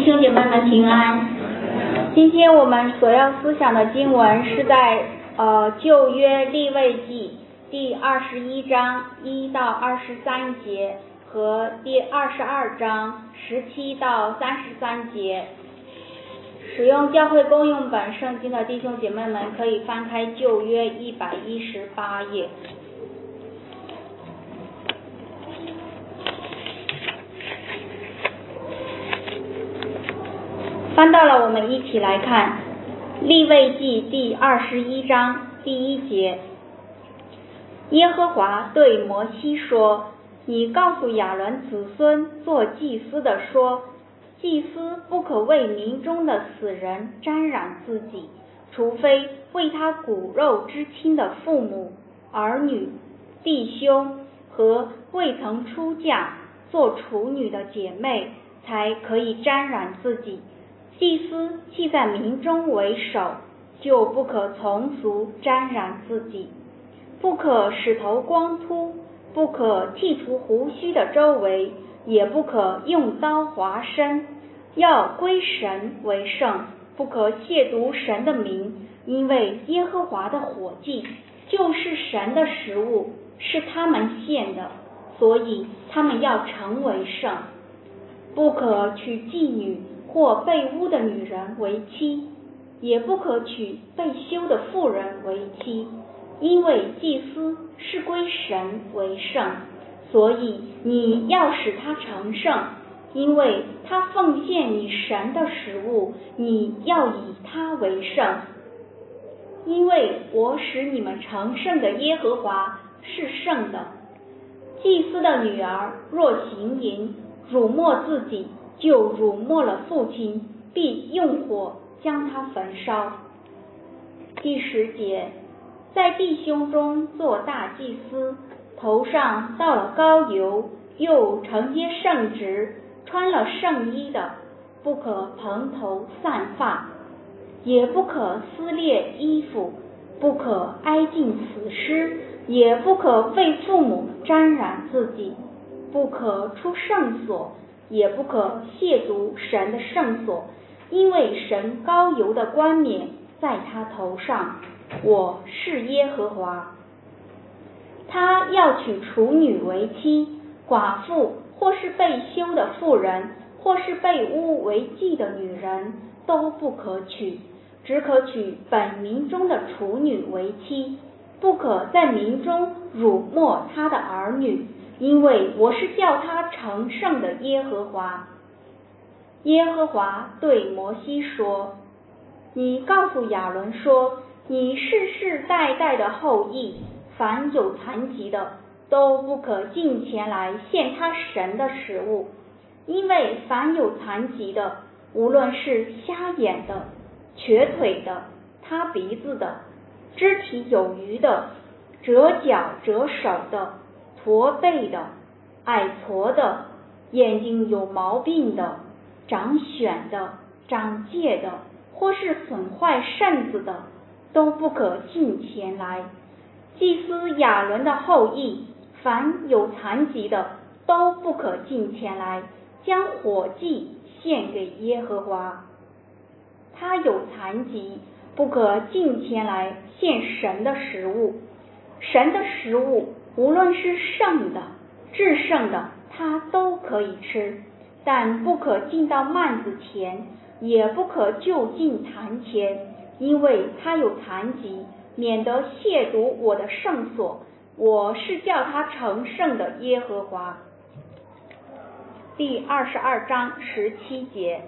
兄姐妹们平安。今天我们所要思想的经文是在旧约利未记第21章1到23节和第22章17到33节。使用教会公用本圣经的弟兄姐妹们可以翻开旧约118页。翻到了，我们一起来看利未记第21章第1节。耶和华对摩西说，你告诉亚伦子孙做祭司的说，祭司不可为民中的死人沾染自己，除非为他骨肉之亲的父母、儿女、弟兄和未曾出嫁做处女的姐妹才可以沾染自己。祭司既在民中为首，就不可从俗沾染自己，不可使头光秃，不可剃除胡须的周围，也不可用刀划身，要归神为圣，不可亵渎神的名，因为耶和华的火祭就是神的食物，是他们献的，所以他们要成为圣。不可娶妓女或被污的女人为妻，也不可娶被休的妇人为妻，因为祭司是归神为圣，所以你要使他成圣，因为他奉献你神的食物，你要以他为圣。因为我使你们成圣的耶和华是圣的。祭司的女儿若行淫，辱没自己，就辱没了父亲，必用火将他焚烧。第10节，在弟兄中做大祭司，头上倒了膏油，又承接圣职，穿了圣衣的，不可蓬头散发，也不可撕裂衣服，不可挨近死尸，也不可为父母沾染自己，不可出圣所，也不可亵渎神的圣所，因为神膏油的冠冕在他头上，我是耶和华。他要娶处女为妻，寡妇或是被休的妇人，或是被污为妓的女人，都不可娶，只可娶本民中的处女为妻，不可在民中辱没他的儿女，因为我是叫他成圣的耶和华。耶和华对摩西说，你告诉亚伦说，你世世代代的后裔，凡有残疾的，都不可近前来献他神的食物，因为凡有残疾的，无论是瞎眼的、瘸腿的、塌鼻子的、肢体有余的、折脚折手的、驼背的、矮矬的、眼睛有毛病的、长癣的、长疥的，或是损坏肾子的，都不可近前来。祭司亚伦的后裔，凡有残疾的，都不可近前来，将火祭献给耶和华。他有残疾，不可近前来献神的食物。神的食物，无论是圣的、至圣的，他都可以吃，但不可进到幔子前，也不可就近坛前，因为他有残疾，免得亵渎我的圣所，我是叫他成圣的耶和华。第22章17节，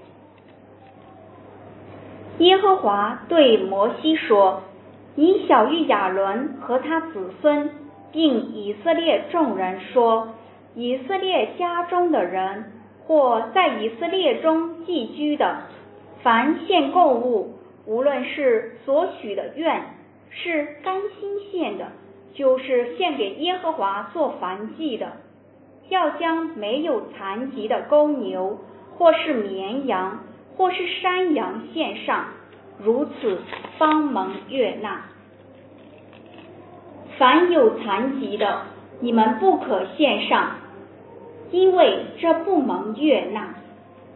耶和华对摩西说，你晓谕亚伦和他子孙，并以色列众人说，以色列家中的人，或在以色列中寄居的，凡献供物，无论是所许的愿，是甘心献的，就是献给耶和华做燔祭的，要将没有残疾的公牛，或是绵羊，或是山羊献上，如此方蒙悦纳。凡有残疾的，你们不可献上，因为这不蒙悦纳。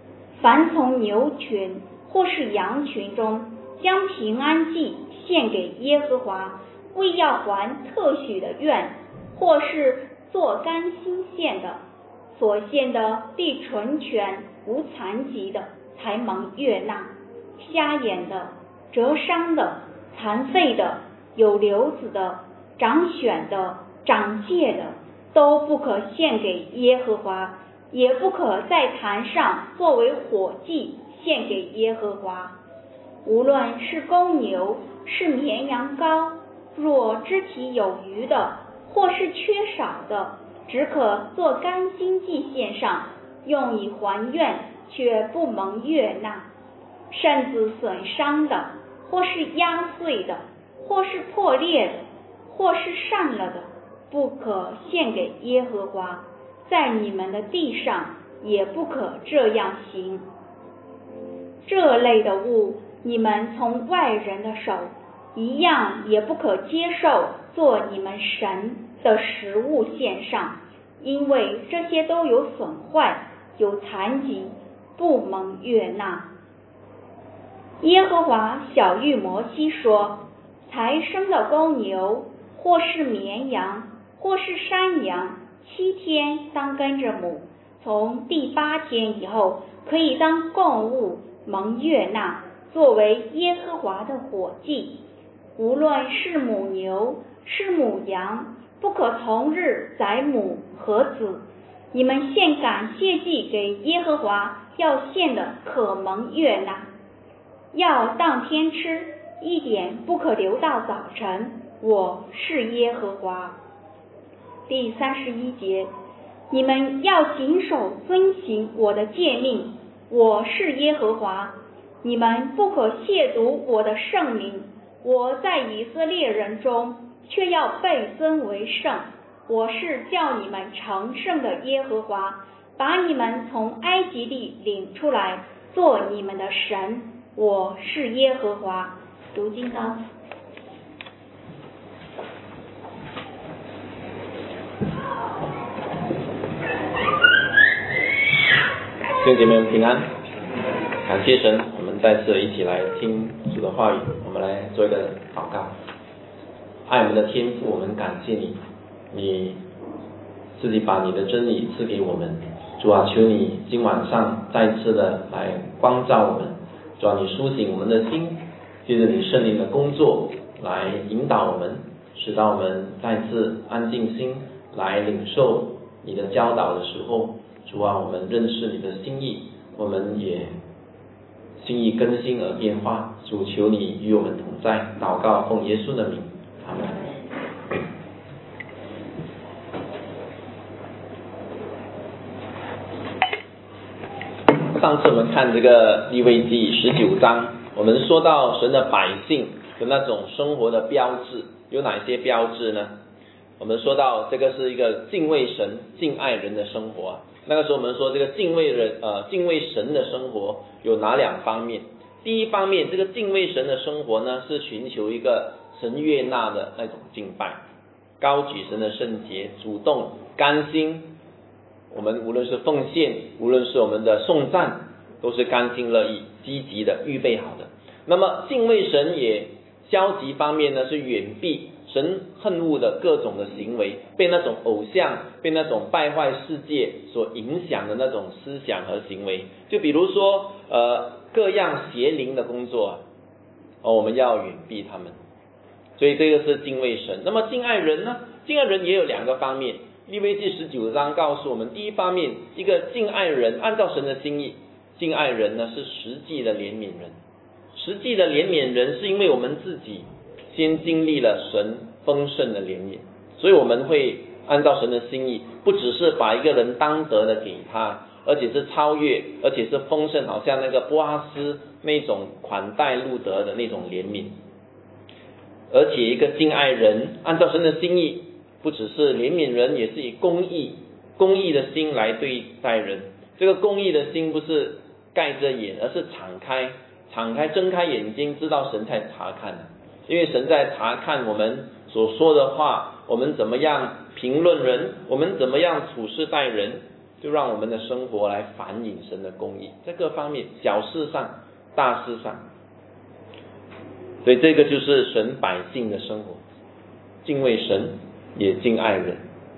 凡从牛群或是羊群中将平安祭献给耶和华，为要还特许的愿，或是做甘心献的，所献的必纯全无残疾的，才蒙悦纳。瞎眼的、折伤的、残废的、有瘤子的、长癣的、长疥的，都不可献给耶和华，也不可在坛上作为火祭献给耶和华。无论是公牛，是绵羊羔，若肢体有余的，或是缺少的，只可做甘心祭献上，用以还愿，却不蒙悦纳。身子损伤的，或是压碎的，或是破裂的，或是散了的，不可献给耶和华，在你们的地上也不可这样行。这类的物，你们从外人的手一样也不可接受做你们神的食物献上，因为这些都有损坏，有残疾，不蒙悦纳。耶和华晓谕摩西说，才生的公牛，或是绵羊，或是山羊，7天当跟着母，从第8天以后，可以当供物蒙悦纳，作为耶和华的火祭。无论是母牛，是母羊，不可同日宰母和子。你们献感谢祭给耶和华，要献的可蒙悦纳，要当天吃，一点不可留到早晨。我是耶和华。第31节，你们要谨守遵行我的诫命，我是耶和华。你们不可亵渎我的圣名，我在以色列人中却要被尊为圣。我是叫你们成圣的耶和华，把你们从埃及地领出来，做你们的神。我是耶和华。读经章。 弟兄姐妹们平安，感谢神，我们再次一起来听主的话语。我们来做一个祷告。爱我们的天父，我们感谢你，你自己把你的真理赐给我们。主啊，求你今晚上再次的来光照我们。主啊，你苏醒我们的心，借着你圣灵的工作来引导我们，使到我们再次安静心来领受你的教导的时候，主啊，我们认识你的心意，我们也心意更新而变化。主，求你与我们同在。祷告奉耶稣的名，阿们。上次我们看这个利未记19章，我们说到神的百姓的那种生活的标志，有哪些标志呢？我们说到这个是一个敬畏神、敬爱人的生活。那个时候我们说这个敬畏神的生活有哪2方面？第一方面，这个敬畏神的生活呢，是寻求一个神悦纳的那种敬拜，高举神的圣洁，主动甘心。我们无论是奉献，无论是我们的颂赞，都是甘心乐意、积极的、预备好的。那么敬畏神也消极方面呢，是远避神恨恶的各种的行为，被那种偶像、被那种败坏世界所影响的那种思想和行为。就比如说各样邪灵的工作我们要远避他们。所以这个是敬畏神。那么敬爱人呢？敬爱人也有2个方面。利未记19章告诉我们，第一方面，一个敬爱人，按照神的心意，敬爱人呢是实际的怜悯人。实际的怜悯人是因为我们自己先经历了神丰盛的怜悯，所以我们会按照神的心意，不只是把一个人当得的给他，而且是超越，而且是丰盛，好像那个波阿斯那种款待路德的那种怜悯。而且一个敬爱人，按照神的心意，不只是怜悯人，也是以公义的心来对待人。这个公义的心不是盖着眼，而是睁开眼睛，知道神在查看的。因为神在查看我们所说的话，我们怎么样评论人，我们怎么样处事待人。 就让我们的生活来反映神的公义，在各方面，小事上、大事上。所以这个就是神百姓的生活，敬畏神，也敬爱人。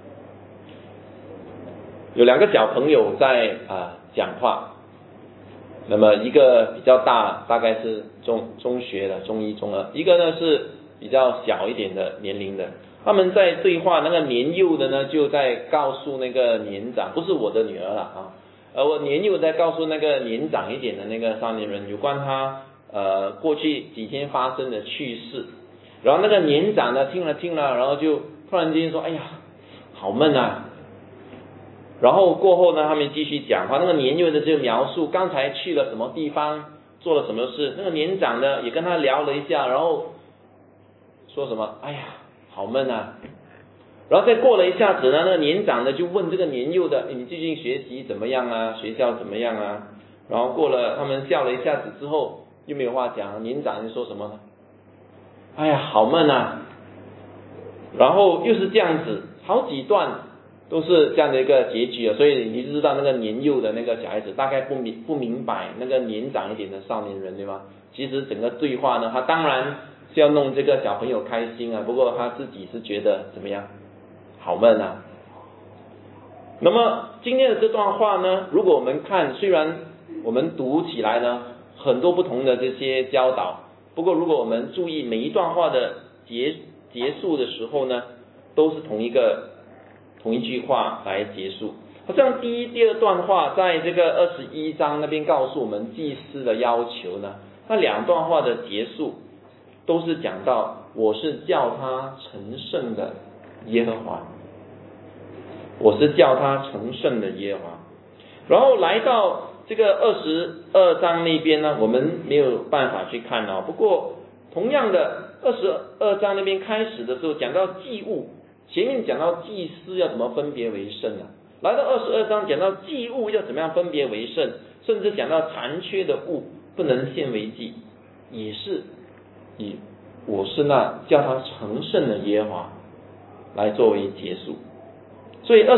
有2个小朋友在讲话，那么一个比较大，大概是中学的中1、中2，一个呢是比较小一点的年龄的。他们在对话，那个年幼的呢就在告诉那个年长，不是我的女儿了我年幼在告诉那个年长一点的那个少年人有关他过去几天发生的趣事。然后那个年长的听了，然后就突然间说：“哎呀，好闷啊！”然后过后呢，他们继续讲话，那个年幼的就描述刚才去了什么地方，做了什么事。那个年长的也跟他聊了一下，然后说什么：“哎呀，好闷啊！”然后再过了一下子呢，那个年长的就问这个年幼的：“你最近学习怎么样啊？学校怎么样啊？”然后过了，他们笑了一下子之后，又没有话讲。年长就说什么呢？哎呀，好闷啊！然后又是这样子，好几段都是这样的一个结局所以你就知道那个年幼的那个小孩子大概不明白那个年长一点的少年人，对吗？其实整个对话呢，他当然是要弄这个小朋友开心不过他自己是觉得怎么样？好闷啊！那么今天的这段话呢，如果我们看，虽然我们读起来呢很多不同的这些教导，不过如果我们注意每一段话的结束的时候呢，都是同一句话来结束。好像第1、第2段话在这个21章那边告诉我们祭司的要求呢，那2段话的结束都是讲到我是叫他成圣的耶和华，我是叫他成圣的耶和华。然后来到这个22章那边呢，我们没有办法去看不过同样的22章那边开始的时候讲到祭物，前面讲到祭司要怎么分别为圣来到22章讲到祭物要怎么样分别为圣，甚至讲到残缺的物不能献为祭，也是以我是那叫他成圣的耶和华来作为结束。所以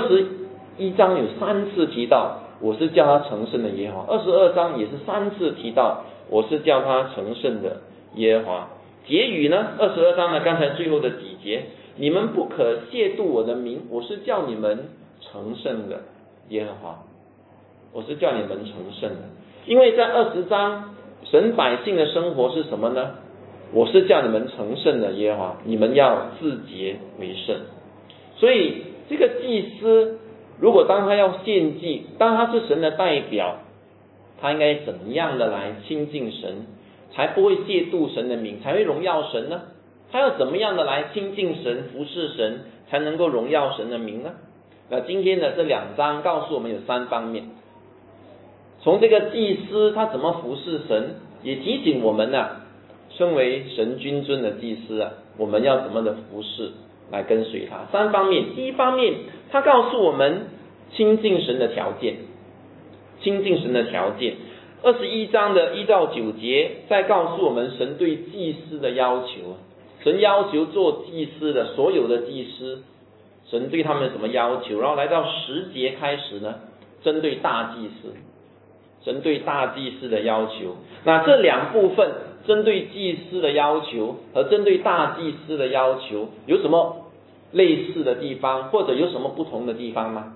21章有3次提到我是叫他成圣的耶和华，22章也是3次提到我是叫他成圣的耶和华。结语呢，22章呢，刚才最后的几节，你们不可亵渎我的名，我是叫你们成圣的耶和华，我是叫你们成圣的。因为在20章神百姓的生活是什么呢？我是叫你们成圣的耶和华，你们要自洁为圣。所以这个祭司如果当他要献祭，当他是神的代表，他应该怎么样的来亲近神，才不会亵渎神的名，才会荣耀神呢？他要怎么样的来亲近神、服侍神，才能够荣耀神的名呢？那今天的这2章告诉我们有3方面，从这个祭司他怎么服侍神，也提醒我们身为神君尊的祭司我们要怎么的服侍来跟随他。3方面，第一方面，他告诉我们亲近神的条件，亲近神的条件。21章的1到9节在告诉我们神对祭司的要求，神要求做祭司的所有的祭司，神对他们什么要求？然后来到10节开始呢，针对大祭司，神对大祭司的要求。那这2部分，针对祭司的要求和针对大祭司的要求有什么类似的地方，或者有什么不同的地方吗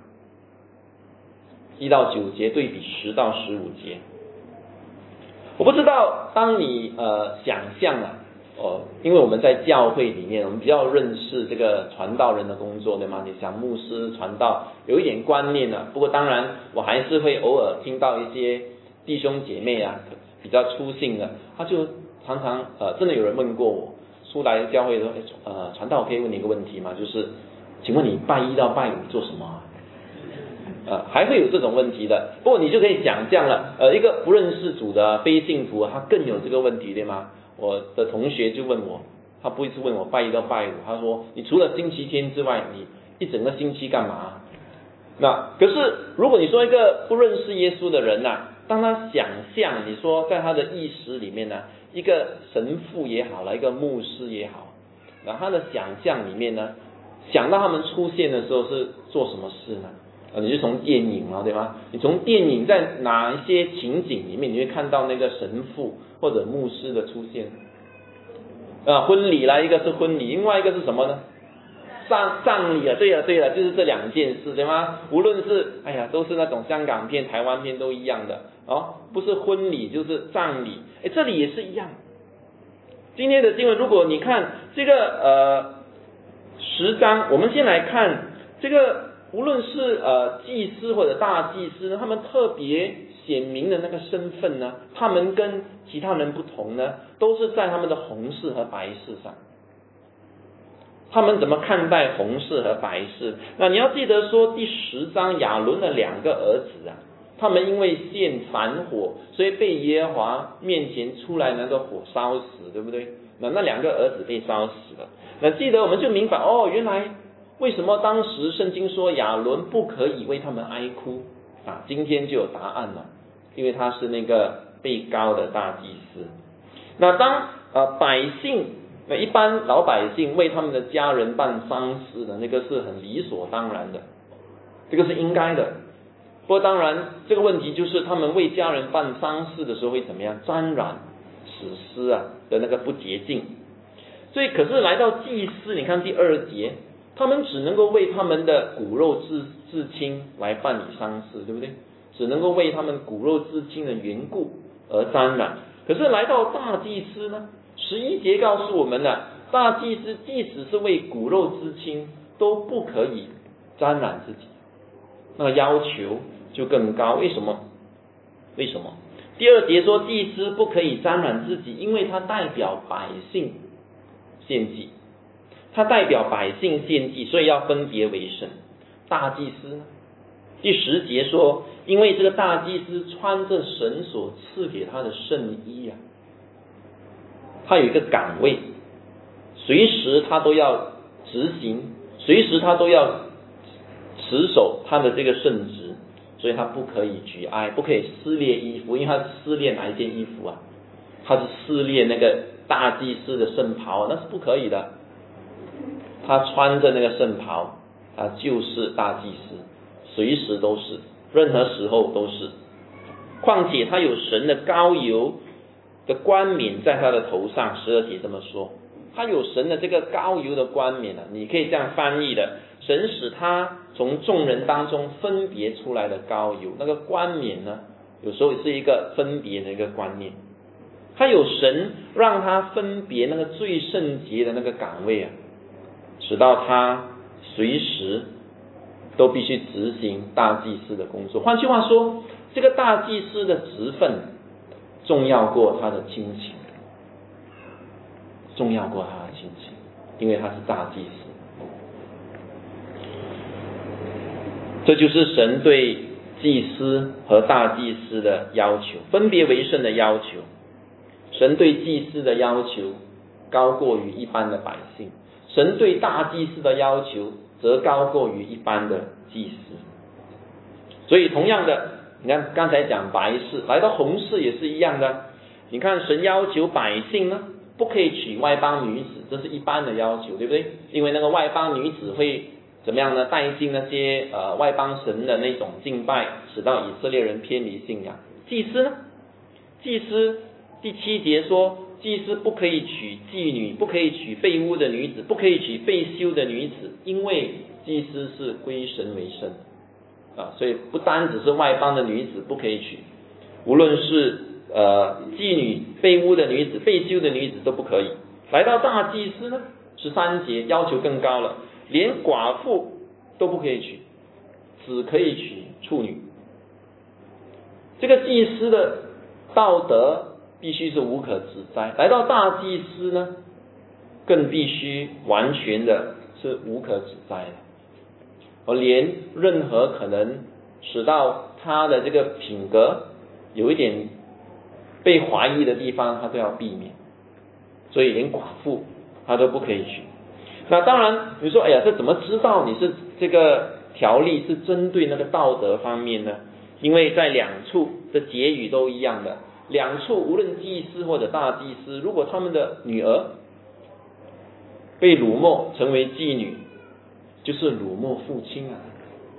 ？1到9节对比10到15节。我不知道当你想象因为我们在教会里面，我们比较认识这个传道人的工作，对吗？你想牧师传道有一点观念不过当然我还是会偶尔听到一些弟兄姐妹比较粗信的，他就常常真的有人问过我，出来教会说传道我可以问你一个问题吗？就是请问你拜1到拜5做什么还会有这种问题的。不过你就可以想象了一个不认识主的非信徒他更有这个问题，对吗？我的同学就问我，他不是问我拜1到拜5，他说你除了星期天之外，你一整个星期干嘛？那可是如果你说一个不认识耶稣的人当他想象你说在他的意识里面一个神父也好了，一个牧师也好，那他的想象里面想到他们出现的时候是做什么事呢？ 你就从电影嘛，对吧？你从电影在哪一些情景里面，你会看到那个神父或者牧师的出现？婚礼啦，一个是婚礼，另外一个是什么呢？葬礼啊，对了，就是这两件事，对吗？无论是都是那种香港片、台湾片都一样的不是婚礼就是葬礼，这里也是一样。今天的经文，如果你看这个10章，我们先来看这个，无论是祭司或者大祭司呢，他们特别显明的那个身份呢，他们跟其他人不同呢，都是在他们的红事和白事上。他们怎么看待红事和白事？那你要记得说，第10章亚伦的2个儿子他们因为献燔火，所以被耶和华面前出来那个火烧死，对不对？那2个儿子被烧死了。那记得我们就明白原来为什么当时圣经说亚伦不可以为他们哀哭今天就有答案了，因为他是那个被膏的大祭司。那当百姓一般老百姓为他们的家人办丧事的，那个是很理所当然的，这个是应该的。不过当然这个问题就是他们为家人办丧事的时候会怎么样？沾染死尸的那个不洁净。所以可是来到祭司，你看第2节，他们只能够为他们的骨肉至亲来办理丧事，对不对？只能够为他们骨肉至亲的缘故而沾染。可是来到大祭司呢，11节告诉我们了，大祭司即使是为骨肉之亲都不可以沾染自己，那个要求就更高。为什么？第2节说祭司不可以沾染自己，因为他代表百姓献祭，所以要分别为圣。大祭司呢，第10节说，因为这个大祭司穿着神所赐给他的圣衣他有一个岗位，随时他都要执行，随时他都要持守他的这个圣职，所以他不可以举哀，不可以撕裂衣服，因为他撕裂哪一件衣服他是撕裂那个大祭司的圣袍，那是不可以的。他穿着那个圣袍，他就是大祭司，随时都是，任何时候都是。况且他有神的膏油的冠冕在他的头上，12节这么说，他有神的这个膏油的冠冕你可以这样翻译的，神使他从众人当中分别出来的膏油，那个冠冕呢，有时候是一个分别的一个观念，他有神让他分别那个最圣洁的那个岗位使到他随时都必须执行大祭司的工作。换句话说，这个大祭司的职分重要过他的亲情，因为他是大祭司。这就是神对祭司和大祭司的要求，分别为圣的要求。神对祭司的要求高过于一般的百姓，神对大祭司的要求则高过于一般的祭司。所以同样的，你看刚才讲白事，来到红事也是一样的。你看神要求百姓呢，不可以娶外邦女子，这是一般的要求，对不对？因为那个外邦女子会怎么样呢？带进那些外邦神的那种敬拜，使到以色列人偏离信仰。祭司呢？祭司第7节说，祭司不可以娶妓女，不可以娶被污的女子，不可以娶被休的女子，因为祭司是归神为圣所以不单只是外邦的女子不可以娶，无论是妓女、被污的女子、被休的女子都不可以。来到大祭司呢，13节要求更高了，连寡妇都不可以娶，只可以娶处女。这个祭司的道德必须是无可指摘，来到大祭司呢，更必须完全的是无可指摘的，而连任何可能使到他的这个品格有一点被怀疑的地方，他都要避免。所以连寡妇他都不可以娶。那当然你说这怎么知道你是这个条例是针对那个道德方面呢？因为在2处的结语都一样的，2处无论祭司或者大祭司，如果他们的女儿被辱没成为妓女，就是辱没父亲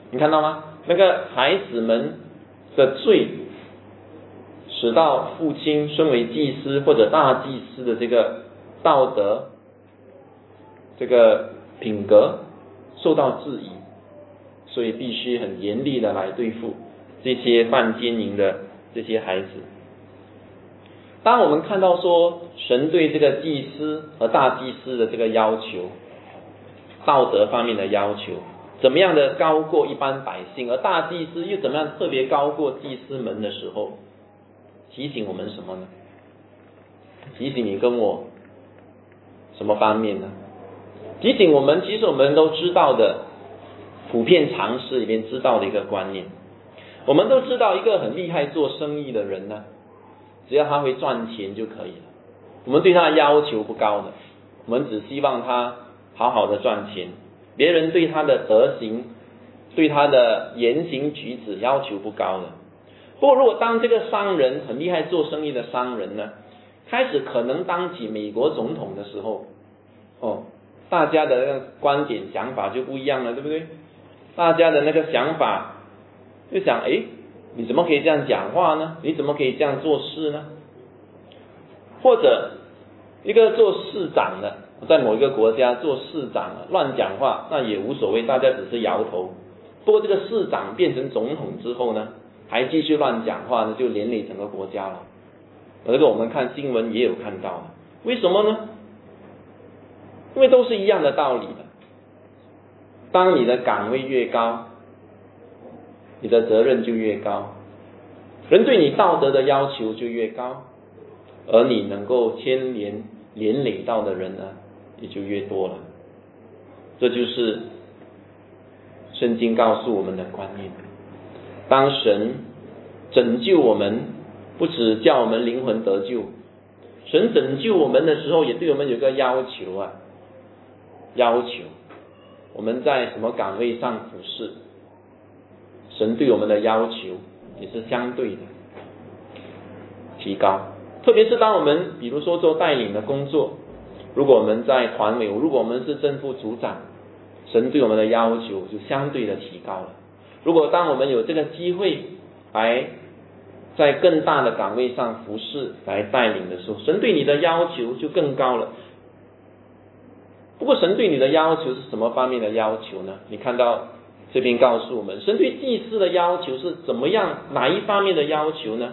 你看到吗？那个孩子们的罪，使到父亲身为祭司或者大祭司的这个道德、这个品格受到质疑，所以必须很严厉的来对付这些犯奸淫的这些孩子。当我们看到说神对这个祭司和大祭司的这个要求，道德方面的要求怎么样的高过一般百姓，而大祭司又怎么样特别高过祭司们的时候，提醒我们什么呢？提醒你跟我什么方面呢？提醒我们，其实我们都知道的普遍常识里面知道的一个观念，我们都知道一个很厉害做生意的人呢，只要他会赚钱就可以了，我们对他的要求不高的，我们只希望他好好的赚钱，别人对他的德行、对他的言行举止要求不高的。不过如果当这个商人很厉害做生意的商人呢，开始可能当起美国总统的时候，大家的那个观点想法就不一样了，对不对？大家的那个想法就想，你怎么可以这样讲话呢？你怎么可以这样做事呢？或者一个做市长的，在某一个国家做市长的乱讲话，那也无所谓，大家只是摇头。不过这个市长变成总统之后呢，还继续乱讲话呢，就连累整个国家了。这个我们看新闻也有看到，为什么呢？因为都是一样的道理的。当你的岗位越高，你的责任就越高，人对你道德的要求就越高，而你能够牵连连累到的人呢，也就越多了。这就是圣经告诉我们的观念。当神拯救我们，不只叫我们灵魂得救，神拯救我们的时候也对我们有个要求啊，要求我们在什么岗位上服侍，神对我们的要求也是相对的提高。特别是当我们比如说做带领的工作，如果我们在团委，如果我们是正副组长，神对我们的要求就相对的提高了。如果当我们有这个机会来在更大的岗位上服侍来带领的时候，神对你的要求就更高了。不过神对你的要求是什么方面的要求呢？你看到这边告诉我们，神对祭司的要求是怎么样，哪一方面的要求呢？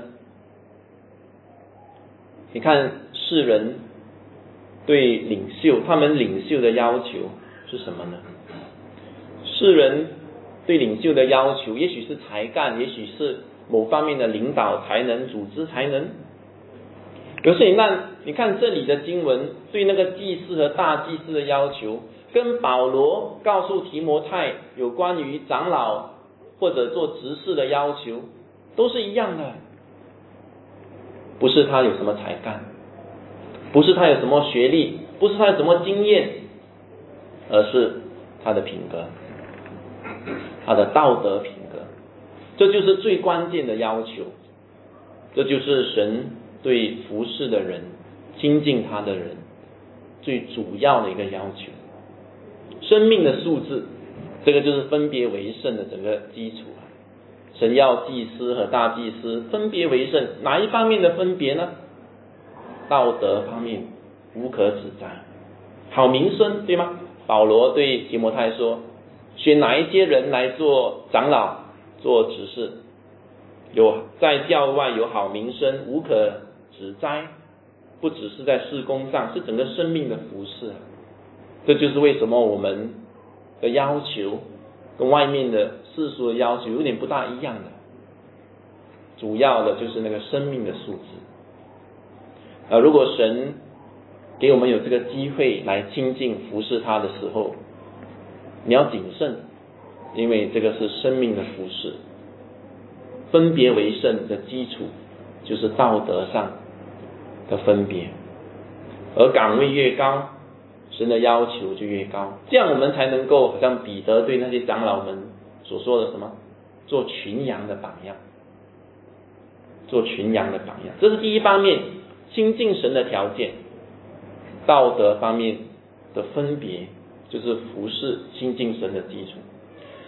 你看世人对领袖，他们领袖的要求是什么呢？世人对领袖的要求也许是才干，也许是某方面的领导才能、组织才能。可是你看这里的经文对那个祭司和大祭司的要求，跟保罗告诉提摩太有关于长老或者做执事的要求都是一样的。不是他有什么才干，不是他有什么学历，不是他有什么经验，而是他的品格，他的道德品格，这就是最关键的要求。这就是神对服侍的人、亲近他的人最主要的一个要求。生命的素质，这个就是分别为圣的整个基础。神要祭司和大祭司分别为圣，哪一方面的分别呢？道德方面无可指摘，好名声，对吗？保罗对提摩太说，选哪一些人来做长老、做执事，有在教外有好名声，无可指摘，不只是在事工上，是整个生命的服事。这就是为什么我们的要求跟外面的世俗的要求有点不大一样的，主要的就是那个生命的素质。如果神给我们有这个机会来亲近服侍他的时候，你要谨慎，因为这个是生命的服侍。分别为圣的基础就是道德上的分别，而岗位越高，神的要求就越高，这样我们才能够好像彼得对那些长老们所说的什么，做群羊的榜样，做群羊的榜样。这是第一方面，亲近神的条件。道德方面的分别就是服侍亲近神的基础。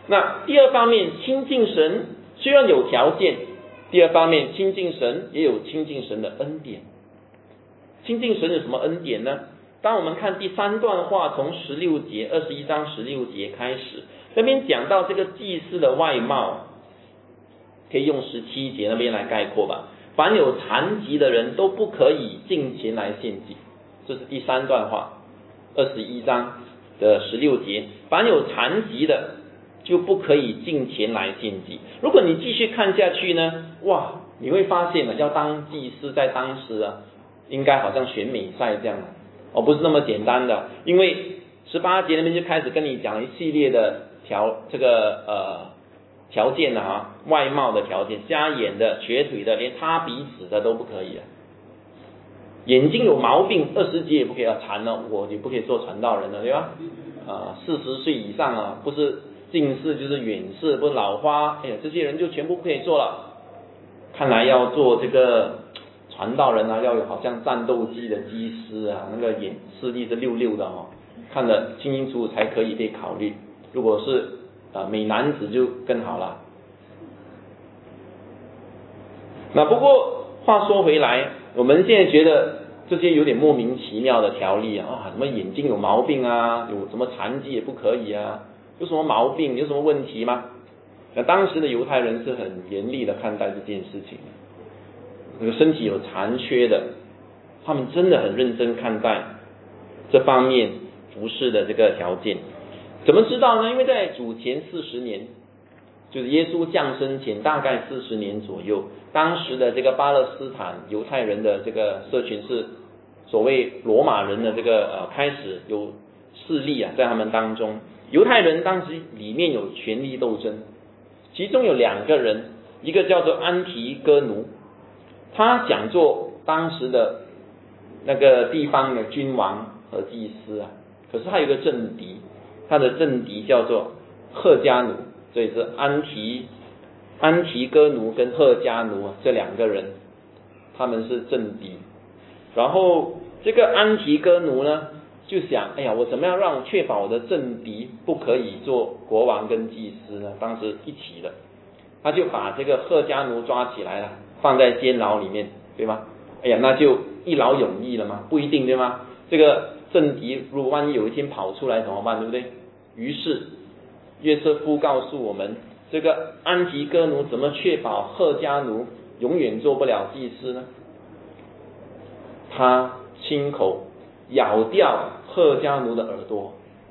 那第二方面，亲近神虽然有条件，第二方面亲近神也有亲近神的恩典。亲近神有什么恩典呢？当我们看第3段话，从16节21章16节开始，那边讲到这个祭司的外貌，可以用17节那边来概括吧。凡有残疾的人都不可以进前来献祭，这是第3段话21章的16节，凡有残疾的就不可以进前来献祭。如果你继续看下去呢，哇，你会发现要当祭司在当时应该好像选美赛这样不是那么简单的。因为18节那边就开始跟你讲一系列的条件外貌的条件，瞎眼的、瘸腿的，连擦鼻子的都不可以眼睛有毛病20节也不可以残了，我也不可以做传道人了，对吧？40岁以上不是近视就是远视，不是老花，这些人就全部不可以做了。看来要做这个传道人要有好像战斗机的机师那个眼视力是66的看得清清楚楚才可以被考虑。如果是美男子就更好了。那不过话说回来，我们现在觉得这些有点莫名其妙的条例什么眼睛有毛病有什么残疾也不可以有什么毛病有什么问题吗？那当时的犹太人是很严厉的看待这件事情，这个身体有残缺的，他们真的很认真看待这方面服事的这个条件。怎么知道呢？因为在主前40年，就是耶稣降生前大概40年左右，当时的这个巴勒斯坦犹太人的这个社群是所谓罗马人的这个开始有势力在他们当中。犹太人当时里面有权力斗争，其中有2个人，一个叫做安提戈奴，他讲做当时的那个地方的君王和祭司可是他有一个政敌，他的政敌叫做赫加奴，所以是安提戈奴跟赫加奴这2个人，他们是政敌。然后这个安提戈奴呢就想，我怎么样让确保我的政敌不可以做国王跟祭司呢？当时一起的，他就把这个赫加奴抓起来了，放在监牢里面，对吗？那就一劳永逸了吗？不一定，对吗？这个政敌如果万一有一天跑出来怎么办，对不对？于是约瑟夫告诉我们，这个安提戈奴怎么确保赫加奴永远做不了祭司呢？他亲口咬掉赫加奴的耳朵，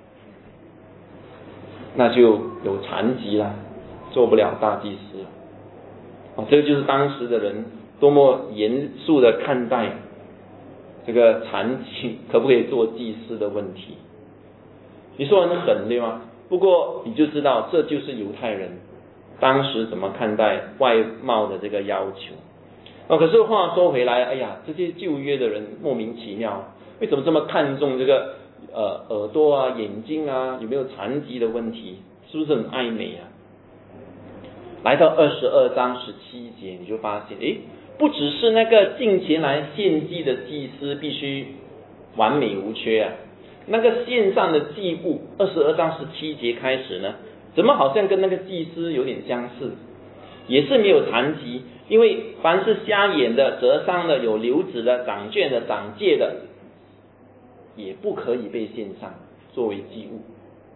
那就有残疾了，做不了大祭司了。这个就是当时的人多么严肃的看待这个残疾可不可以做祭司的问题。你说很狠，对吗？不过你就知道这就是犹太人当时怎么看待外貌的这个要求。可是话说回来，这些旧约的人莫名其妙，为什么这么看重这个耳朵眼睛有没有残疾的问题？是不是很爱美来到22章17节，你就发现不只是那个进前来献祭的祭司必须完美无缺那个献上的祭物22章17节开始呢，怎么好像跟那个祭司有点相似，也是没有残疾。因为凡是瞎眼的、折伤的、有瘤子的、长绢的、长疥的，也不可以被献上作为祭物。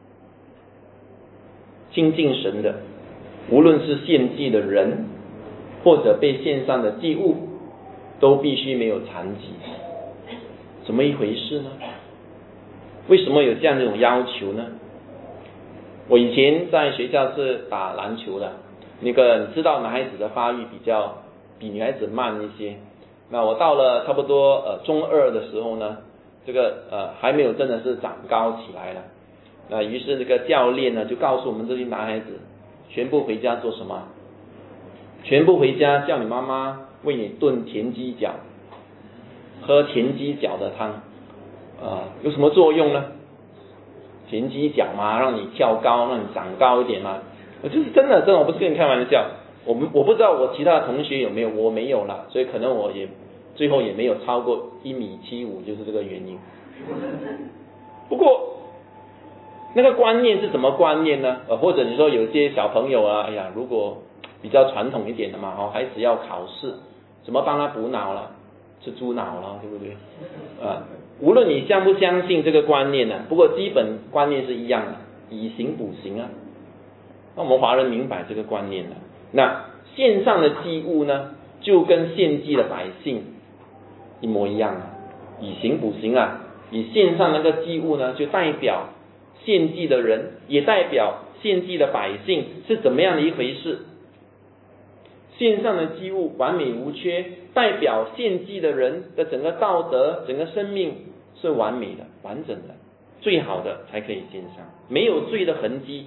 亲近神的，无论是献祭的人或者被献上的祭物，都必须没有残疾。怎么一回事呢？为什么有这样一种要求呢？我以前在学校是打篮球的，你知道男孩子的发育比女孩子慢一些。那我到了差不多中2的时候呢，这个还没有真的是长高起来了。那于是这个教练呢就告诉我们这些男孩子，全部回家做什么？全部回家叫你妈妈为你炖田鸡脚，喝田鸡脚的汤。有什么作用呢？田鸡脚嘛，让你跳高，让你长高一点嘛。就是真的，我不是跟你开玩笑。我不知道我其他的同学有没有，我没有啦，所以可能我也最后也没有超过1.75米，就是这个原因。不过那个观念是什么观念呢？或者你说有些小朋友啊，哎呀，如果比较传统一点的嘛，孩子要考试，怎么帮他补脑了？吃猪脑了，对不对？无论你相不相信这个观念呢，不过基本观念是一样的，以形补形啊。那我们华人明白这个观念了。那献上的祭物呢，就跟献祭的百姓一模一样啊，以形补形啊。以献上那个祭物呢，就代表献祭的人，也代表献祭的百姓是怎么样的一回事。献上的祭物完美无缺，代表献祭的人的整个道德、整个生命是完美的、完整的，最好的才可以献上，没有罪的痕迹，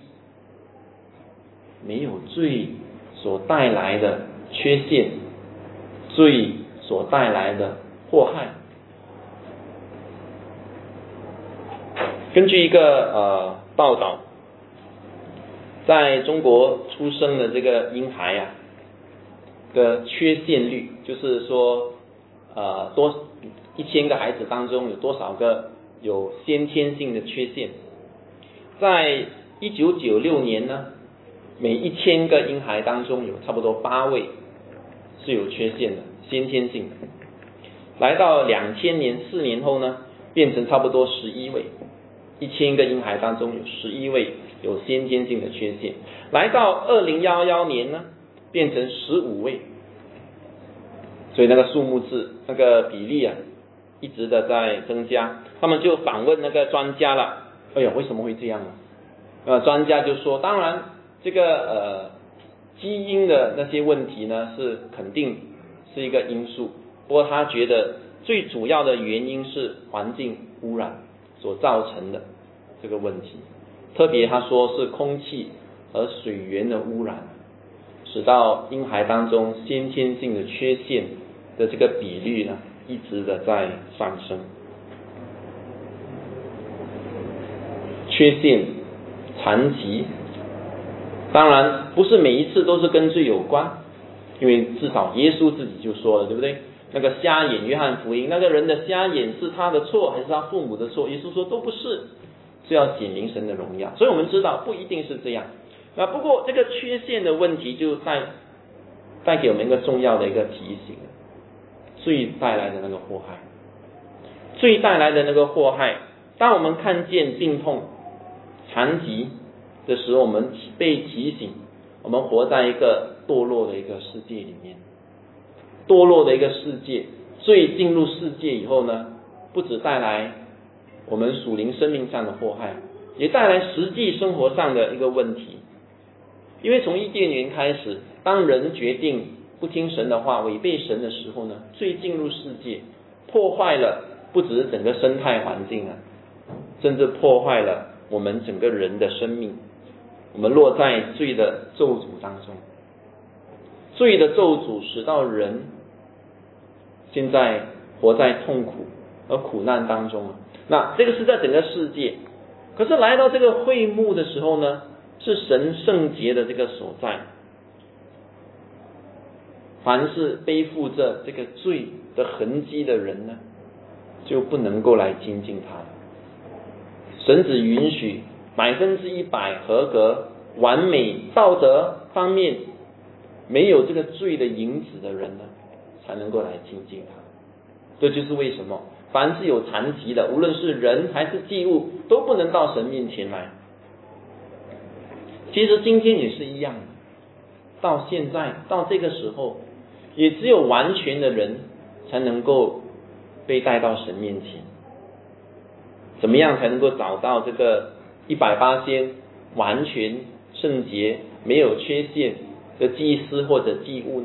没有罪所带来的缺陷，罪所带来的祸害。根据一个报道，在中国出生的这个婴孩啊的缺陷率，就是说1000个孩子当中有多少个有先天性的缺陷。在1996年呢，每1000个婴孩当中有差不多8位是有缺陷的，先天性的。来到2000年4年后呢，变成差不多11位，1000个婴孩当中有11位有先天性的缺陷。来到2011年呢，变成15位，所以那个数目字那个比例啊，一直的在增加。他们就访问那个专家了，哎呀，为什么会这样呢？专家就说，当然这个基因的那些问题呢，是肯定是一个因素，不过他觉得最主要的原因是环境污染所造成的这个问题，特别他说是空气和水源的污染，使到婴孩当中先天性的缺陷的这个比率呢，一直的在上升。缺陷、残疾，当然不是每一次都是跟罪有关，因为至少耶稣自己就说了，对不对？那个瞎眼，约翰福音，那个人的瞎眼是他的错还是他父母的错？耶稣说都不是，是要显明神的荣耀。所以我们知道不一定是这样。那不过这个缺陷的问题就带给我们一个重要的一个提醒，罪带来的那个祸害，罪带来的那个祸害，当我们看见病痛、残疾的时候，我们被提醒，我们活在一个堕落的一个世界里面。堕落的一个世界，罪进入世界以后呢，不只带来我们属灵生命上的祸害，也带来实际生活上的一个问题。因为从伊甸园开始，当人决定不听神的话，违背神的时候呢，罪进入世界，破坏了不只是整个生态环境啊，甚至破坏了我们整个人的生命。我们落在罪的咒诅当中，罪的咒诅使到人现在活在痛苦和苦难当中。那这个是在整个世界，可是来到这个会幕的时候呢，是神圣洁的这个所在。凡是背负着这个罪的痕迹的人呢，就不能够来亲近他了。神只允许100%合格、完美、道德方面没有这个罪的影子的人呢，才能够来亲近他。这就是为什么凡是有残疾的，无论是人还是祭物，都不能到神面前来。其实今天也是一样的，到现在到这个时候，也只有完全的人才能够被带到神面前。怎么样才能够找到这个100%完全圣洁没有缺陷的祭司或者祭物呢？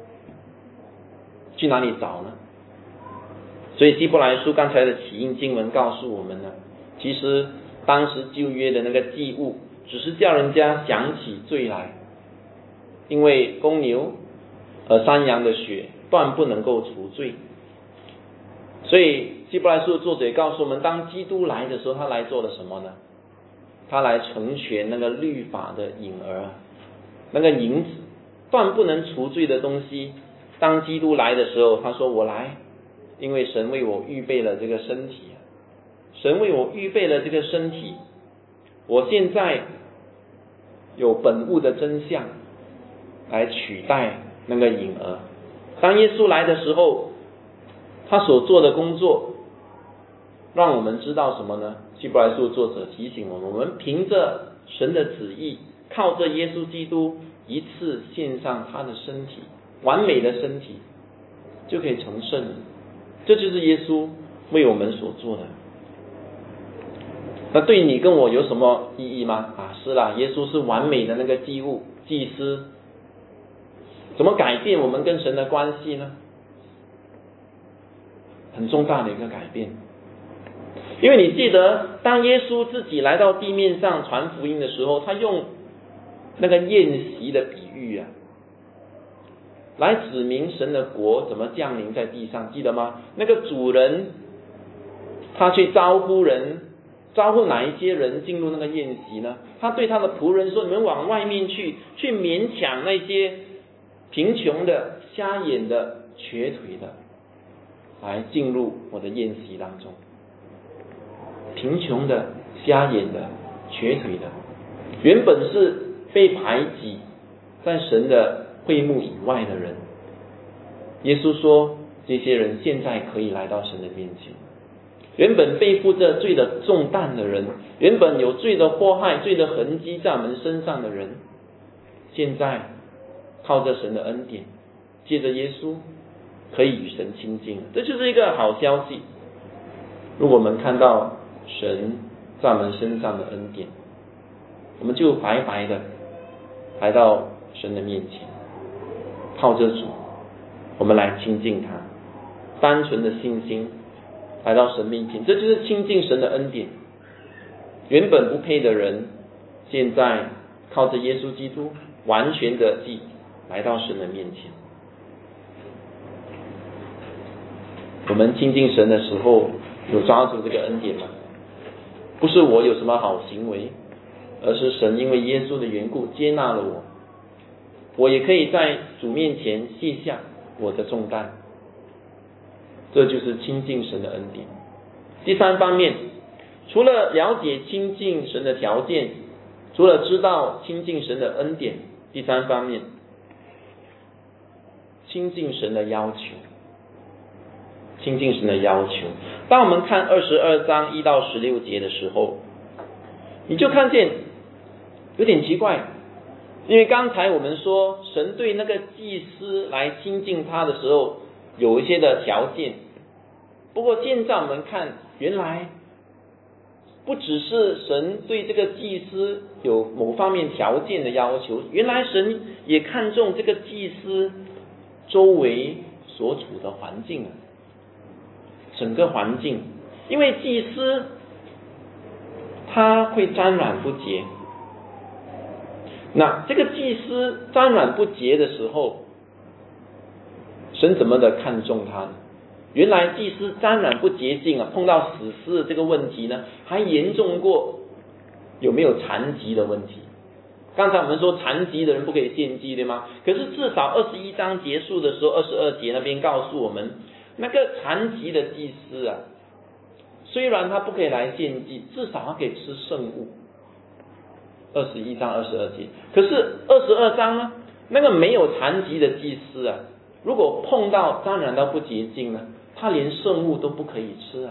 去哪里找呢？所以希伯来书刚才的起因经文告诉我们呢，其实当时旧约的那个祭物只是叫人家想起罪来，因为公牛和山羊的血断不能够除罪。所以希伯来书的作者也告诉我们，当基督来的时候，他来做了什么呢？他来成全那个律法的影儿，那个影子，断不能除罪的东西。当基督来的时候，他说我来，因为神为我预备了这个身体，神为我预备了这个身体， 我现在有本物的真相来取代那个影儿。当耶稣来的时候，他所做的工作让我们知道什么呢？希伯来书作者提醒我们，我们凭着神的旨意，靠着耶稣基督一次献上他的身体，完美的身体，就可以成圣了。这就是耶稣为我们所做的。那对你跟我有什么意义吗？是啦，耶稣是完美的那个祭物、祭司，怎么改变我们跟神的关系呢？很重大的一个改变。因为你记得，当耶稣自己来到地面上传福音的时候，他用那个宴席的比喻来指明神的国怎么降临在地上，记得吗？那个主人他去招呼哪一些人进入那个宴席呢？他对他的仆人说，你们往外面去勉强那些贫穷的、瞎眼的、瘸腿的来进入我的宴席当中。贫穷的、瞎眼的、瘸腿的，原本是被排挤在神的会幕以外的人，耶稣说这些人现在可以来到神的面前。原本背负着罪的重担的人，原本有罪的祸害、罪的痕迹在我们身上的人，现在靠着神的恩典，借着耶稣可以与神亲近。这就是一个好消息。如果我们看到神在我们身上的恩典，我们就白白的来到神的面前，靠着主，我们来亲近他，单纯的信心来到神面前，这就是亲近神的恩典。原本不配的人，现在靠着耶稣基督完全的义来到神的面前。我们亲近神的时候，有抓住这个恩典吗？不是我有什么好行为，而是神因为耶稣的缘故接纳了我，我也可以在主面前卸下我的重担。这就是亲近神的恩典。第三方面，除了了解亲近神的条件，除了知道亲近神的恩典，第三方面，亲近神的要求。亲近神的要求。当我们看22章1到16节的时候，你就看见有点奇怪，因为刚才我们说神对那个祭司来亲近他的时候有一些的条件，不过现在我们看，原来不只是神对这个祭司有某方面条件的要求，原来神也看重这个祭司周围所处的环境，整个环境。因为祭司他会沾染不洁，那这个祭司沾染不洁的时候，神怎么的看重他呢？原来祭司沾染不洁净碰到死尸的这个问题呢，还严重过有没有残疾的问题。刚才我们说残疾的人不可以献祭，对吗？可是至少21章结束的时候22节那边告诉我们，那个残疾的祭司虽然他不可以来献祭，至少他可以吃圣物。21章22节。可是22章呢，那个没有残疾的祭司如果碰到沾染到不洁净呢，他连圣物都不可以吃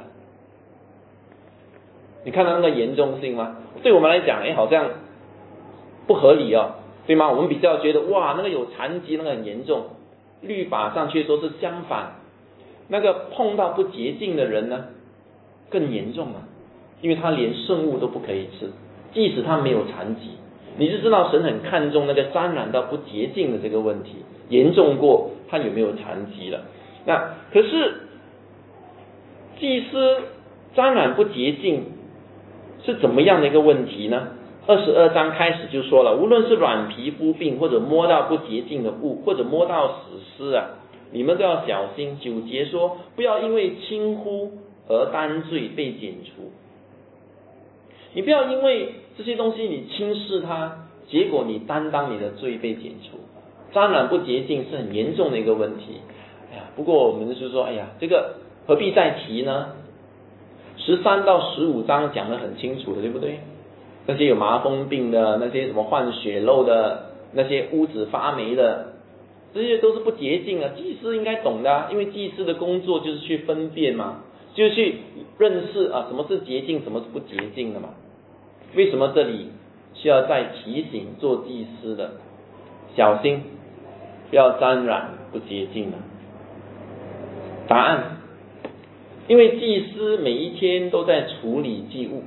你看到那个严重性吗？对我们来讲好像不合理对吗？我们比较觉得哇，那个有残疾那个很严重，律法上却说是相反，那个碰到不洁净的人呢更严重因为他连圣物都不可以吃，即使他没有残疾。你就知道神很看重那个沾染到不洁净的这个问题，严重过他有没有残疾了。那可是祭司沾染不洁净是怎么样的一个问题呢？22章开始就说了，无论是软皮肤病，或者摸到不洁净的物，或者摸到死尸你们都要小心。9节说，不要因为轻忽而担罪被剪除。你不要因为这些东西你轻视它，结果你担当你的罪被剪除。沾染不洁净是很严重的一个问题。不过我们就是说，这个何必再提呢？13到15章讲得很清楚的，对不对？ 那些有麻风病的，那些什么患血漏的，那些污子发霉的，这些都是不洁净的。祭司应该懂的因为祭司的工作就是去分辨嘛，就是去认识什么是洁净，什么是不洁净的嘛。为什么这里需要再提醒做祭司的小心不要沾染不洁净呢？答案，因为祭司每一天都在处理祭物，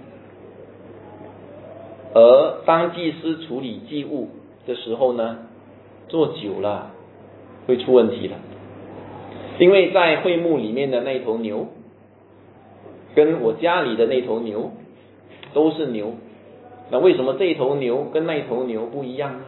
而当祭司处理祭物的时候呢，做久了会出问题的。因为在会幕里面的那头牛跟我家里的那头牛都是牛，那为什么这头牛跟那头牛不一样呢？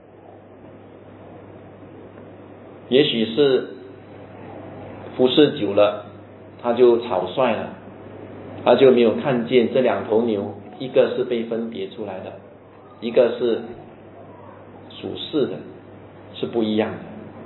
也许是服侍久了他就草率了，他就没有看见这两头牛，一个是被分别出来的，一个是属世的，是不一样的。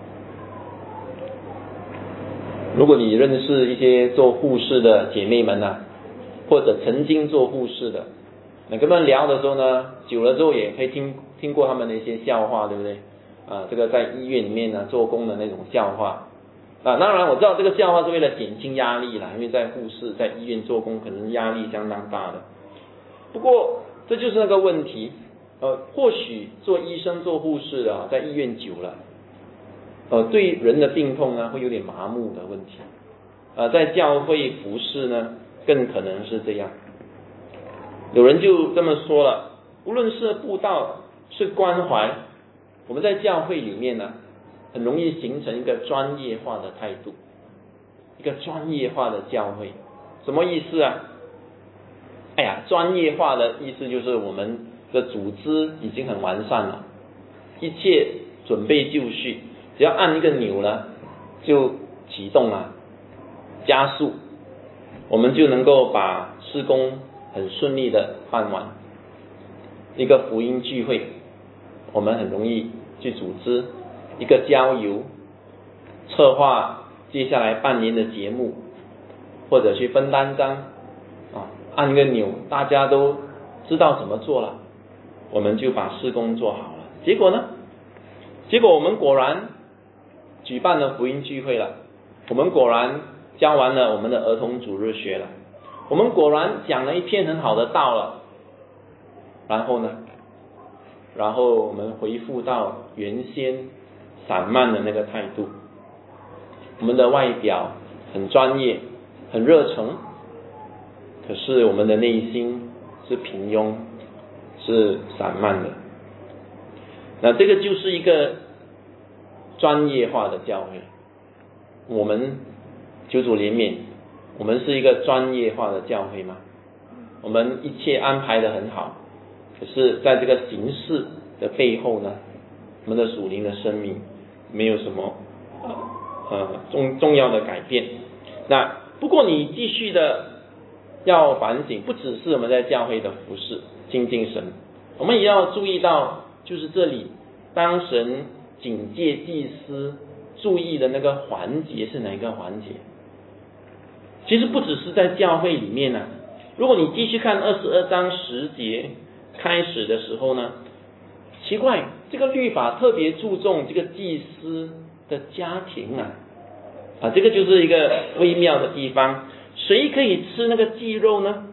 如果你认识一些做护士的姐妹们或者曾经做护士的，那跟他们聊的时候呢，久了之后也可以听过他们的一些笑话，对不对？这个在医院里面做工的那种笑话当然我知道这个笑话是为了减轻压力啦，因为在护士在医院做工可能压力相当大的。不过这就是那个问题，或许做医生做护士的在医院久了，对人的病痛呢会有点麻木的问题，在教会服侍呢更可能是这样。有人就这么说了，无论是布道是关怀，我们在教会里面呢很容易形成一个专业化的态度，一个专业化的教会。什么意思啊？专业化的意思就是我们的组织已经很完善了，一切准备就绪，只要按一个钮呢就启动了，加速，我们就能够把事工很顺利的办完。一个福音聚会我们很容易去组织，一个郊游策划接下来半年的节目，或者去分单张按一个钮大家都知道怎么做了，我们就把事工做好了。结果我们果然举办了福音聚会了，我们果然教完了我们的儿童主日学了，我们果然讲了一篇很好的道了，然后我们回复到原先散漫的那个态度，我们的外表很专业很热诚，可是我们的内心是平庸是散漫的。那这个就是一个专业化的教会，我们求主怜悯，我们是一个专业化的教会吗？我们一切安排得很好，可是在这个形式的背后呢，我们的属灵的生命没有什么重要的改变。那不过你继续的要反省，不只是我们在教会的服事亲近神，我们也要注意到，就是这里当神警戒祭司注意的那个环节是哪一个环节？其实不只是在教会里面如果你继续看22章10节开始的时候呢，奇怪，这个律法特别注重这个祭司的家庭这个就是一个微妙的地方。谁可以吃那个祭肉呢？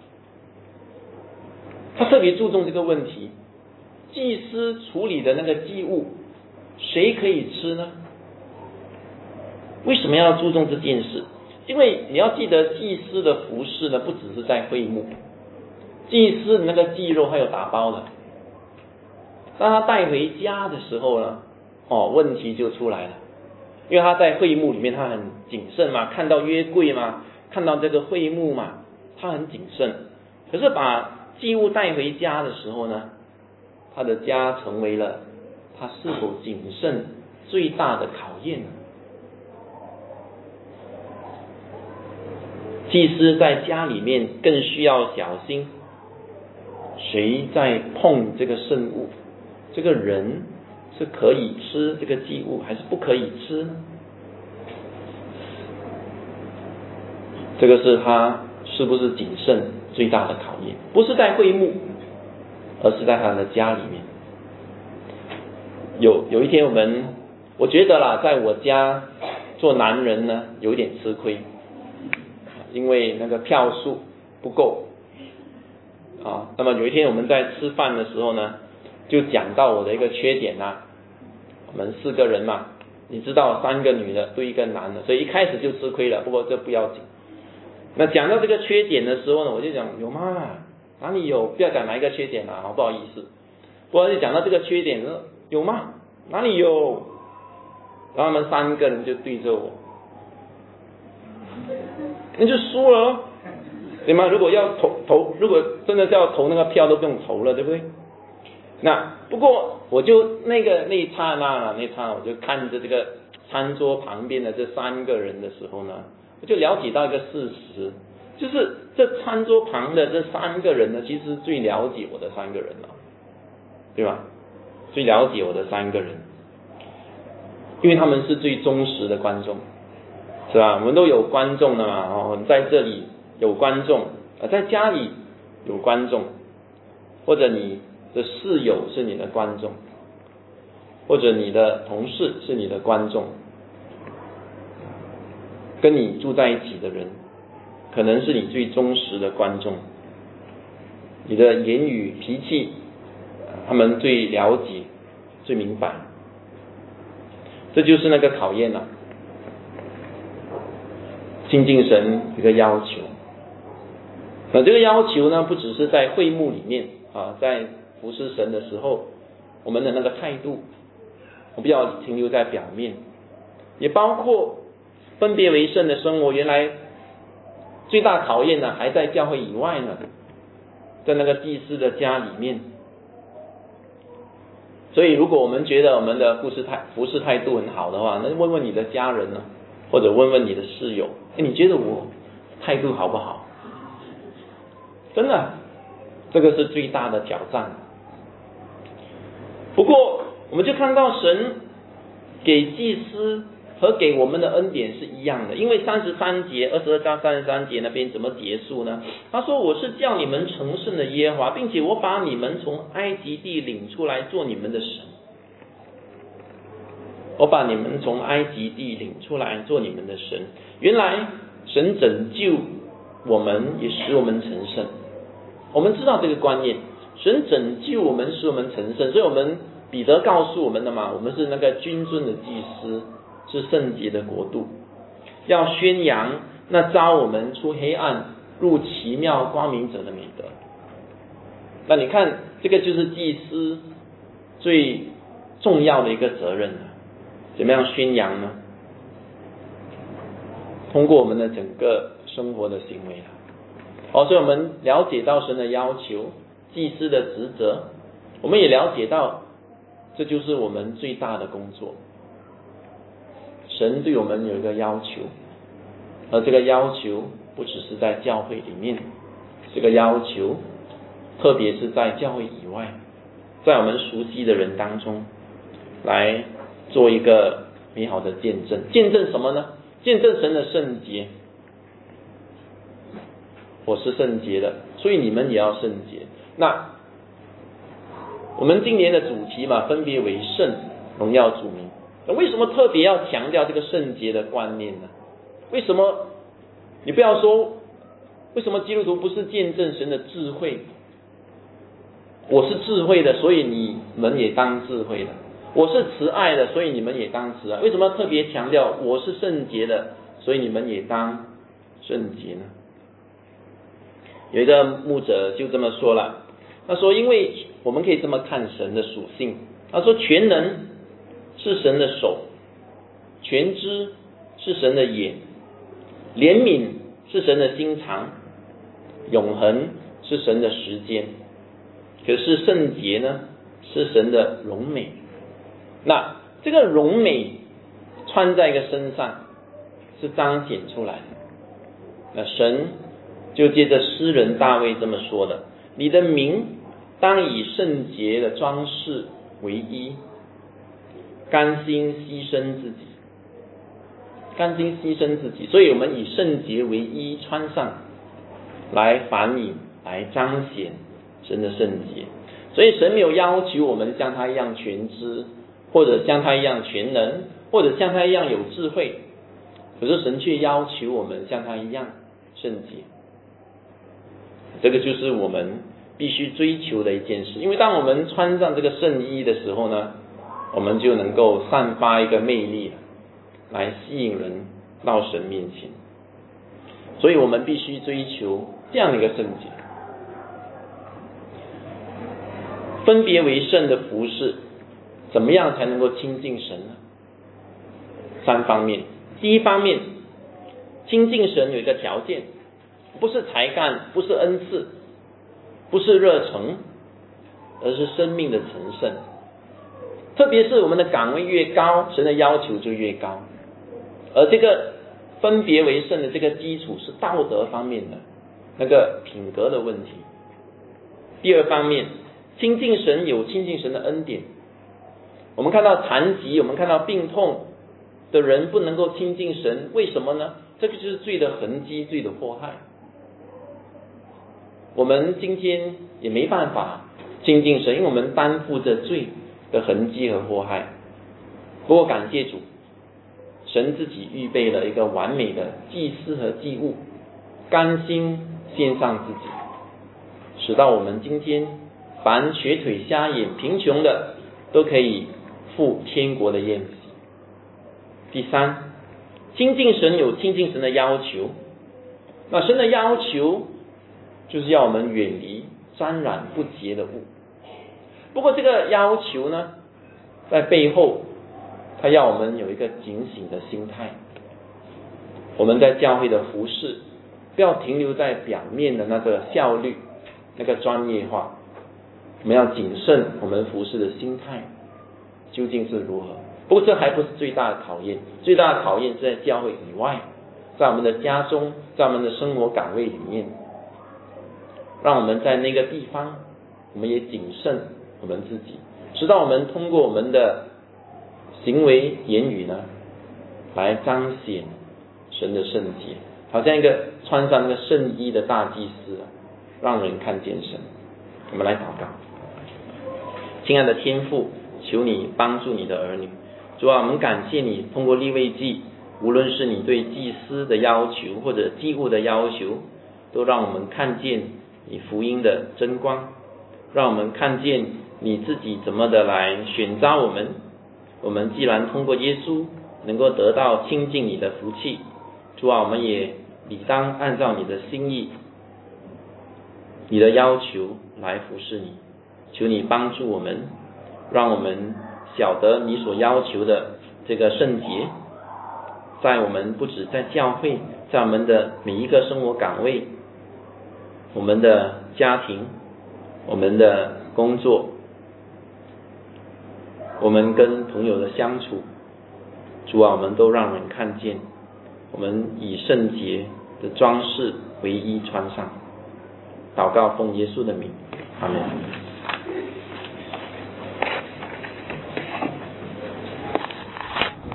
他特别注重这个问题，祭司处理的那个祭物谁可以吃呢？为什么要注重这件事？因为你要记得祭司的服事呢，不只是在会幕，祭司的那个祭肉还有打包的，当他带回家的时候呢，问题就出来了。因为他在会幕里面他很谨慎嘛，看到约柜嘛，看到这个会幕嘛，他很谨慎。可是把祭物带回家的时候呢，他的家成为了他是否谨慎最大的考验。祭司在家里面更需要小心，谁在碰这个圣物，这个人是可以吃这个祭物还是不可以吃呢？这个是他是不是谨慎最大的考验。不是在会幕， 而是在他的家里面。有一天我觉得啦，在我家做男人呢有一点吃亏，因为那个票数不够啊。那么有一天我们在吃饭的时候呢，就讲到我的一个缺点啊。我们4个人嘛，你知道3个女的对1个男的，所以一开始就吃亏了。不过这不要紧。那讲到这个缺点的时候呢，我就讲有吗？哪里有？不要讲哪一个缺点啊，不好意思。不过就讲到这个缺点，有吗？哪里有？然后他们3个人就对着我，那就输了咯，对吗？如果要投，如果真的是要投那个票都不用投了，对不对？那不过我就那一刹那我就看着这个餐桌旁边的这3个人的时候呢，我就了解到一个事实，就是这餐桌旁的这3个人呢，其实最了解我的3个人了，对吧？最了解我的3个人，因为他们是最忠实的观众，是吧？我们都有观众的嘛，在这里有观众，在家里有观众，或者你的室友是你的观众，或者你的同事是你的观众，跟你住在一起的人可能是你最忠实的观众，你的言语脾气他们最了解最明白，这就是那个考验了。亲近神一个要求，那这个要求呢，不只是在会幕里面在服侍神的时候，我们的那个态度，我不要停留在表面，也包括分别为圣的生活。原来最大考验呢，还在教会以外呢，在那个祭司的家里面。所以如果我们觉得我们的服侍态度很好的话，那问问你的家人呢，或者问问你的室友，你觉得我态度好不好？真的，这个是最大的挑战。不过我们就看到神给祭司和给我们的恩典是一样的，因为33节22章33节那边怎么结束呢？他说，我是叫你们成圣的耶和华，并且我把你们从埃及地领出来做你们的神。我把你们从埃及地领出来做你们的神。原来神拯救我们，也使我们成圣。我们知道这个观念，神拯救我们，使我们成圣。所以我们彼得告诉我们的嘛，我们是那个君尊的祭司，是圣洁的国度，要宣扬那召我们出黑暗入奇妙光明者的美德。那你看，这个就是祭司最重要的一个责任。怎么样宣扬呢？通过我们的整个生活的行为所以我们了解到神的要求，祭司的职责，我们也了解到这就是我们最大的工作。神对我们有一个要求，而这个要求不只是在教会里面，这个要求特别是在教会以外，在我们熟悉的人当中来做一个美好的见证。见证什么呢？见证神的圣洁。我是圣洁的，所以你们也要圣洁。那我们今年的主题嘛，分别为圣，荣耀主名。为什么特别要强调这个圣洁的观念呢？为什么你不要说，为什么基督徒不是见证神的智慧？我是智慧的，所以你们也当智慧的。我是慈爱的，所以你们也当慈爱。为什么特别强调我是圣洁的，所以你们也当圣洁呢？有一个牧者就这么说了，他说，因为我们可以这么看神的属性，他说全能是神的手，全知是神的眼，怜悯是神的心肠，永恒是神的时间，可是圣洁呢是神的荣美。那这个荣美穿在一个身上是彰显出来的。那神就借着诗人大卫这么说的，你的名当以圣洁的装饰为衣，甘心牺牲自己，甘心牺牲自己。所以我们以圣洁为衣穿上来反映，来彰显神的圣洁。 所以神没有要求我们像他一样全知，或者像他一样全能，或者像他一样有智慧，可是神却要求我们像他一样圣洁。这个就是我们必须追求的一件事，因为当我们穿上这个圣衣的时候呢，我们就能够散发一个魅力来吸引人到神面前。所以我们必须追求这样的一个圣洁。分别为圣的服事，怎么样才能够亲近神呢？3方面。第一方面，亲近神有一个条件，不是才干，不是恩赐，不是热诚，而是生命的成圣。特别是我们的岗位越高，神的要求就越高。而这个分别为圣的这个基础是道德方面的那个品格的问题。第二方面，亲近神有亲近神的恩典。我们看到残疾，我们看到病痛的人不能够亲近神，为什么呢？这个就是罪的痕迹，罪的祸害。我们今天也没办法亲近神，因为我们担负着罪的痕迹和祸害。不过感谢主，神自己预备了一个完美的祭司和祭物，甘心献上自己，使到我们今天凡瘸腿瞎眼贫穷的都可以赴天国的宴席。第三，亲近神有亲近神的要求。那神的要求就是要我们远离沾染不洁的物。不过这个要求呢，在背后他要我们有一个警醒的心态。我们在教会的服事，不要停留在表面的那个效率，那个专业化。我们要谨慎我们服事的心态究竟是如何。不过这还不是最大的考验，最大的考验是在教会以外，在我们的家中，在我们的生活岗位里面，让我们在那个地方我们也谨慎我们自己，直到我们通过我们的行为言语呢，来彰显神的圣洁，好像一个穿上那个圣衣的大祭司，让人看见神。我们来祷告。亲爱的天父，求你帮助你的儿女。主啊，我们感谢你通过利未记，无论是你对祭司的要求或者祭物的要求，都让我们看见你福音的真光，让我们看见你自己怎么的来选召我们。我们既然通过耶稣能够得到亲近你的福气，主啊，我们也理当按照你的心意，你的要求来服侍你。求你帮助我们，让我们晓得你所要求的这个圣洁，在我们不止在教会，在我们的每一个生活岗位，我们的家庭，我们的工作，我们跟朋友的相处，主啊，我们都让人看见我们以圣洁的装饰为衣穿上。祷告奉耶稣的名，阿们。